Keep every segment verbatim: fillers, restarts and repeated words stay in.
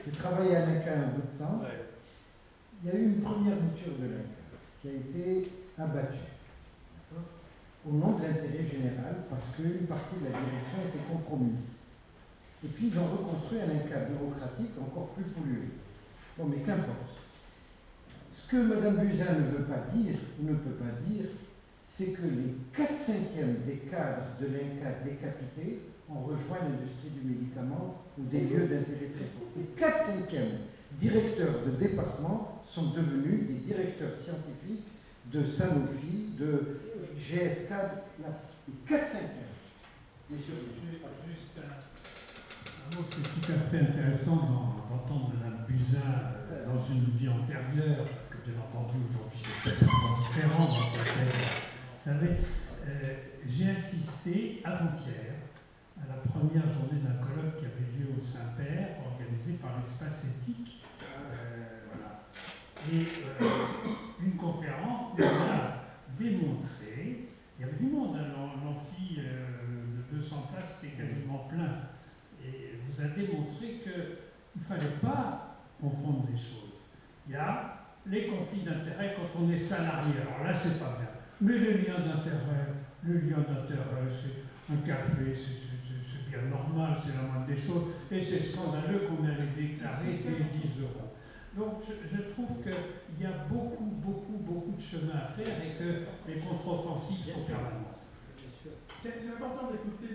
J'ai travaillé à l'INCA un bout de temps. Ouais. Il y a eu une première mouture de l'INCA qui a été abattue au nom de l'intérêt général parce qu'une partie de la direction était compromise. Et puis ils ont reconstruit un INCA bureaucratique encore plus pollué. Bon, mais qu'importe. Ce que Mme Buzyn ne veut pas dire, ou ne peut pas dire, c'est que les quatre cinquièmes des cadres de l'INCA décapités ont rejoint l'industrie du médicament ou des lieux d'intérêt très fort. Les quatre cinquièmes directeurs de département sont devenus des directeurs scientifiques de Sanofi, de G S K, les quatre cinquièmes. Juste un, un mot, c'est tout à fait intéressant d'entendre Mme Buzyn euh, dans une vie antérieure, parce que bien entendu aujourd'hui c'est totalement différent. Vous savez, euh, j'ai assisté avant-hier à la première journée d'un colloque qui avait lieu au Saint-Père, organisé par l'Espace Éthique. Euh, voilà. Et euh, une conférence nous a démontré, il y avait du monde, hein, l'amphi euh, de deux cents places était quasiment plein, et nous a démontré qu'il ne fallait pas confondre les choses. Il y a les conflits d'intérêts quand on est salarié, alors là c'est pas bien, mais les liens d'intérêt, le lien d'intérêt, c'est un café, c'est bien normal, c'est la moindre des choses, et c'est scandaleux qu'on allait déclarer les dix euros. Donc je, je trouve qu'il y a beaucoup, beaucoup, beaucoup de chemin à faire et que les contre-offensives sont permanentes. C'est important d'écouter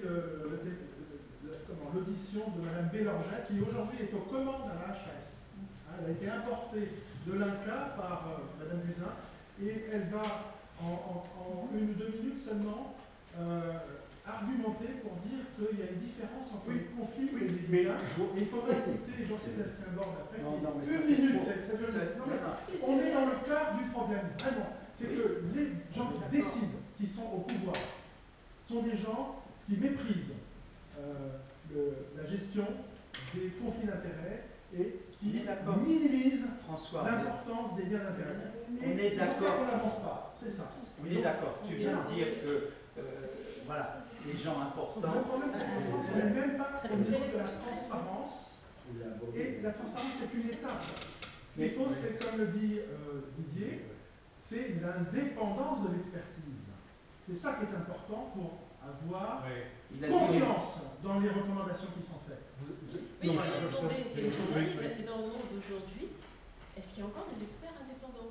l'audition de Mme Bélorgey, qui aujourd'hui est aux commandes à la H A S. Elle a été importée de l'INCA par euh, Mme Buzyn, et elle va, en, en, en une ou deux minutes seulement, euh, argumenter pour dire qu'il y a une différence entre oui. les conflits oui, et les médias. Et il faudrait écouter Jean-Sébastien Borne après. Non, non, mais une minute, c'est ça veut dire. Non, mais on est dans le cœur du problème, vraiment. C'est que les gens qui décident, qui sont au pouvoir, sont des gens qui méprisent euh, le, la gestion des conflits d'intérêts et qui minimisent l'importance des liens d'intérêt. Et c'est pour ça qu'on n'avance pas. C'est ça. On est d'accord. Tu viens de dire que euh, voilà, les gens importants. Le problème, c'est qu'en France, on n'est même pas au niveau de la transparence. Et la transparence, c'est une étape. Ce qu'il faut, c'est, comme le dit euh, Didier, c'est l'indépendance de l'expertise. C'est ça qui est important pour avoir oui. confiance dans les recommandations qui sont faites. Oui, je vais demander une question naïve, mais dans le monde d'aujourd'hui, est-ce qu'il y a encore des experts indépendants?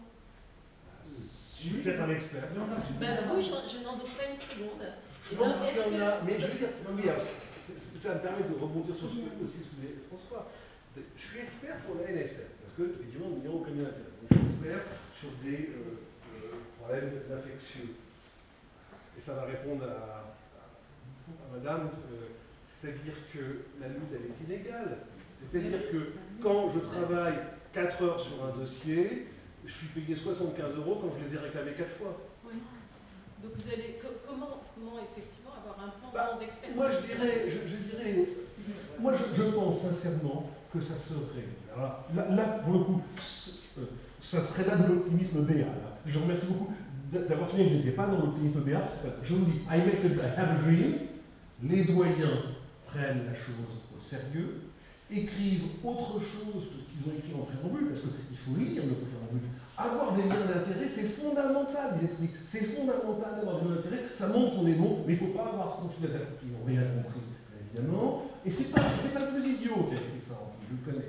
Je suis peut-être un expert. Ben vous, je, je n'en doute pas une seconde. Je pense qu'il y en a, mais je veux dire, oui, ça me permet de rebondir sur ce que, aussi ce que disait François. Je suis expert pour la N S M, parce que, effectivement, nous n'y avons aucun intérêt. Je suis expert sur des euh, euh, problèmes infectieux. Et ça va répondre à, à, à madame, euh, c'est-à-dire que la lutte, elle est inégale. C'est-à-dire que quand je travaille quatre heures sur un dossier, je suis payé soixante-quinze euros quand je les ai réclamés quatre fois. Oui. Donc vous allez, comment, comment effectivement avoir un plan bah, d'expertise? Moi je dirais, je, je dirais, moi je, je pense sincèrement que ça serait, alors là, là pour le coup, ça serait là de l'optimisme B A. Là. Je remercie beaucoup d'avoir souligné que je n'étais pas dans l'optimisme B A. Je vous dis, I make a, I have a dream, les doyens prennent la chose au sérieux, écrivent autre chose que ce qu'ils ont écrit en préambule, parce qu'il faut lire le préambule. Avoir des liens d'intérêt, c'est fondamental, ils expliquent. C'est fondamental d'avoir des liens d'intérêt, ça montre qu'on est bon, mais il ne faut pas avoir de conflit d'intérêt. Ils n'ont rien compris, évidemment. Et ce n'est pas, pas le plus idiot qui a écrit ça, je le connais.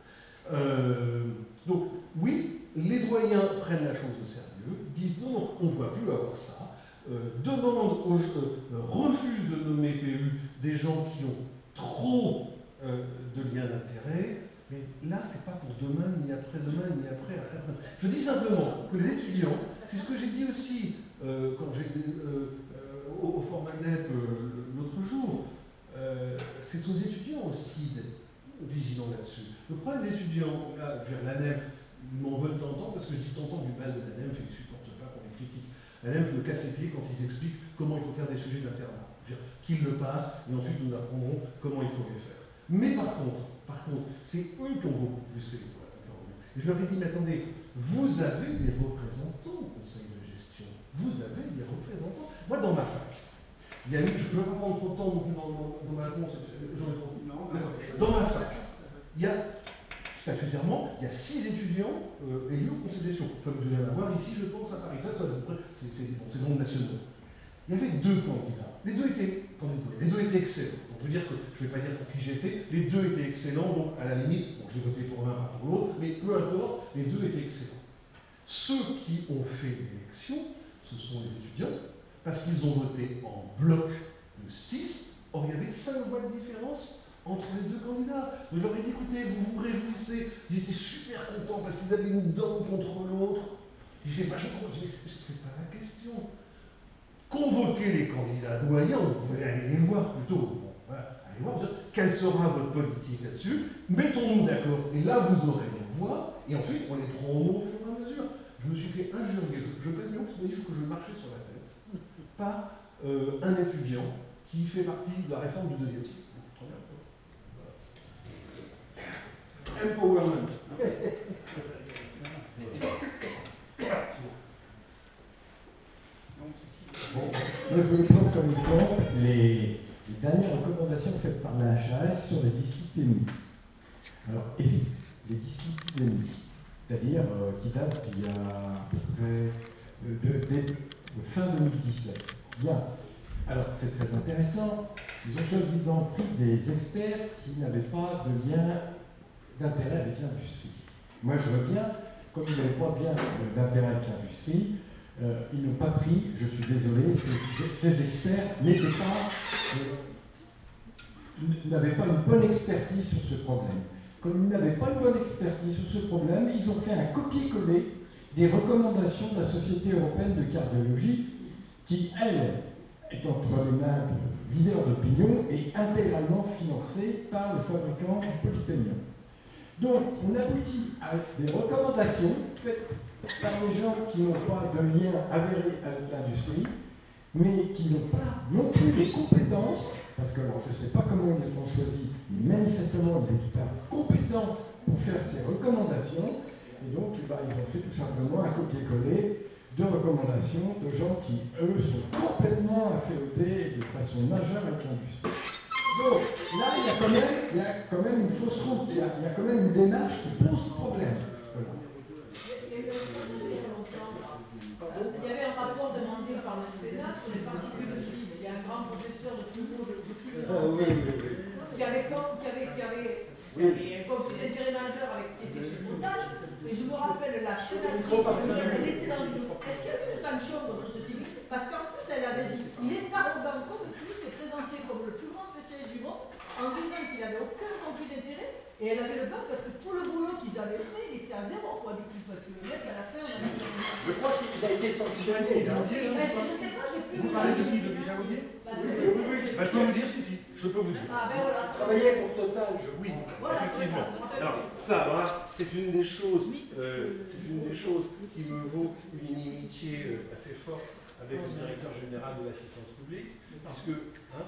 Euh, donc, oui, les doyens prennent la chose au sérieux, disent non, non, on ne doit plus avoir ça, euh, demandent, aux, euh, refusent de nommer P U des gens qui ont trop euh, de liens d'intérêt. Mais là, ce n'est pas pour demain, ni après-demain, ni après, après, après. Je dis simplement que les étudiants, c'est ce que j'ai dit aussi euh, quand j'étais euh, euh, au, au Formadep euh, l'autre jour, euh, c'est aux étudiants aussi d'être vigilants là-dessus. Le problème des étudiants, là, vers l'A N E F, ils m'en veulent tant parce que je dis tant du mal de l'A N E F et ils ne supportent pas qu'on les critique. L'A N E F me casse les pieds quand ils expliquent comment il faut faire des sujets d'internat. Qu'ils le passent et ensuite nous apprendrons comment il faut les faire. Mais par contre, Par contre, c'est eux qui ont beaucoup poussé. Et je leur ai dit, mais attendez, vous avez des représentants au conseil de gestion. Vous avez des représentants. Moi, dans ma fac, il y a eu, je ne veux pas prendre trop de temps non plus dans, dans, dans ma réponse, j'en ai trop. Non, dans ma fac, il y a statutairement, il y a six étudiants euh, élus au conseil de gestion. Comme vous allez voir ici, je pense, à Paris. Ça, ça, c'est bon, c'est nombres nationaux. Il y avait deux candidats. Les deux étaient candidats. Les deux étaient excellents. Donc, je veux dire que, je ne vais pas dire pour qui j'étais, les deux étaient excellents, donc à la limite, bon, j'ai voté pour l'un, pas pour l'autre, mais peu importe, les deux étaient excellents. Ceux qui ont fait l'élection, ce sont les étudiants, parce qu'ils ont voté en bloc de six. Or, il y avait cinq voix de différence entre les deux candidats. Donc, je leur ai dit, écoutez, vous vous réjouissez. Ils étaient super contents parce qu'ils avaient une dent contre l'autre. J'étais vachement content. Je dis, mais c'est pas la question. Convoquez les candidats doyens, vous pouvez aller les voir plutôt. Bon, voilà, allez voir, dire, quelle sera votre politique là-dessus. Mettons-nous d'accord. Et là, vous aurez vos voix. Et ensuite, on les prend au mot au fur et à mesure. Je me suis fait injurier, je, je pèse bien que je me marchais sur la tête, par euh, un étudiant qui fait partie de la réforme du deuxième cycle. Très bien. Voilà. Empowerment. Bon, moi je vais prendre comme exemple les, les dernières recommandations faites par la H A S sur les dyslipidémies. Alors, les dyslipidémies, c'est-à-dire euh, qui datent d'il y a à peu près de, de, de, de fin deux mille dix-sept. Bien. Alors, c'est très intéressant. Ils ont soi-disant pris des experts qui n'avaient pas de lien d'intérêt avec l'industrie. Moi, je veux bien, comme ils n'avaient pas bien d'intérêt avec l'industrie, euh, ils n'ont pas pris, je suis désolé, ces, ces experts n'étaient pas, euh, n'avaient pas une bonne expertise sur ce problème. Comme ils n'avaient pas une bonne expertise sur ce problème, ils ont fait un copier-coller des recommandations de la Société européenne de cardiologie, qui, elle, est entre les mains de leaders d'opinion et intégralement financée par le fabricant du polyphénium. Donc, on aboutit à des recommandations faites par des gens qui n'ont pas de lien avéré avec l'industrie, mais qui n'ont pas non plus les compétences, parce que alors, je ne sais pas comment ils les ont choisis, mais manifestement ils étaient pas compétents pour faire ces recommandations, et donc bah, ils ont fait tout simplement un copier-coller de recommandations de gens qui, eux, sont complètement inféodés de façon majeure avec l'industrie. Donc, là, il y a quand même, il y a quand même une fausse route, il y, a, il y a quand même une démarche qui pose problème. Voilà. Il y avait un rapport demandé par le Sénat sur les particules fines. Il y a un grand professeur de Toulouse, je ne sais plus le nom, qui avait comme, qui avait, qui avait, qui avait un conflit d'intérêt majeur avec qui était chez Total. Et je me rappelle la sénatrice, elle était dans une. Est-ce qu'il y a eu une sanction contre ce type? Parce qu'en plus, elle avait dit il est arrogant comme tout, il s'est présenté comme le plus grand spécialiste du monde en disant qu'il n'avait aucun conflit d'intérêt. Et elle avait le bug parce que tout le boulot qu'ils avaient fait, il était à zéro, quoi, du coup. Parce que le mec, à la fin, on a dit. Je crois qu'il a été sanctionné. Mais je ne sais pas, j'ai plus. Vous parlez de qui, de Michel Audier? Oui, oui, oui. Bah, je peux vous dire, si, si, je peux vous dire. Ah, ben voilà. Travailler pour Total, je Oui, voilà, effectivement. Alors, ça, voilà, c'est une des choses, euh, c'est une des choses qui me vaut une inimitié euh, assez forte avec le directeur général de l'assistance publique, puisque, hein,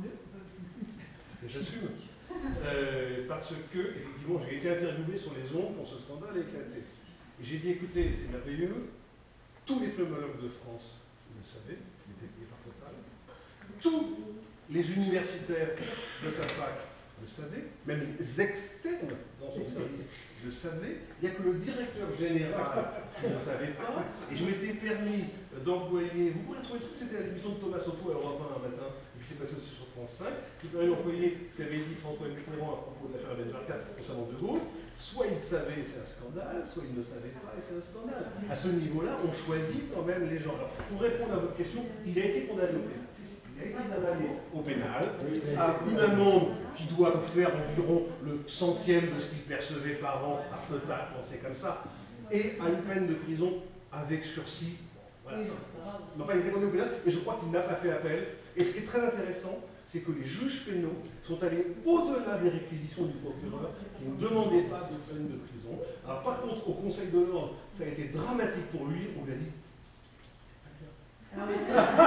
j'assume, euh, parce que, effectivement, j'ai été interviewé sur les ondes quand ce scandale a éclaté. Et j'ai dit, écoutez, c'est merveilleux, tous les pneumologues de France, vous le savez, qui étaient payés par Total, tous les universitaires de sa fac le savaient, même les externes dans son service le savaient, il n'y a que le directeur général qui ne savait pas, et je m'étais permis d'employer, vous pourrez trouver tout, c'était à l'émission de Thomas Soto à Europe un un matin, qui s'est passé aussi sur France cinq, qui permet d'employer ce qu'avait dit François Mitterrand à propos de l'affaire Benbarka concernant De Gaulle. Soit il savait, c'est un scandale, soit il ne savait pas, et c'est un scandale. À ce niveau-là, on choisit quand même les gens. Alors, pour répondre à votre question, il a été condamné au pénal. Il a été condamné au pénal à une amende qui doit faire environ le centième de ce qu'il percevait par an par Total, quand c'est comme ça, et à une peine de prison avec sursis. Voilà. Mais enfin, il a été condamné au pénal, et je crois qu'il n'a pas fait appel. Et ce qui est très intéressant, c'est que les juges pénaux sont allés au-delà des réquisitions du procureur, qui ne demandaient pas de peine de prison. Alors par contre, au Conseil de l'ordre, ça a été dramatique pour lui, on lui a dit. Ah oui, c'est vrai.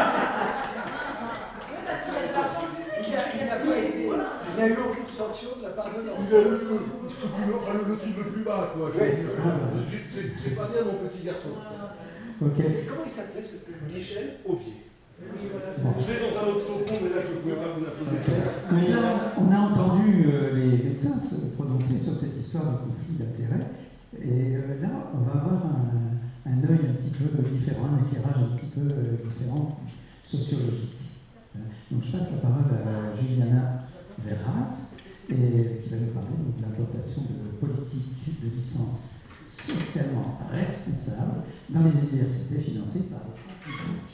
Oui, parce qu'il y a de l'argent public. Il n'a pas été. Il n'a eu aucune sanction de la part de l'ordre. Il a eu le, le, le truc le plus bas, quoi. C'est pas bien, mon petit garçon. Okay. Comment il s'appelait ce petit Michel Aubier. Oui, voilà. Je vais dans un autre topo, mais là je ne pouvais pas vous apposer. Mais là, on a entendu euh, les médecins se prononcer sur cette histoire de conflit. Là. Et euh, là, on va avoir un, un œil un petit peu différent, un éclairage un petit peu euh, différent, sociologique. Donc je passe la parole à Juliana Verras, et qui va nous parler donc, de l'implantation de politiques de licence socialement responsables dans les universités financées par les fonds publics.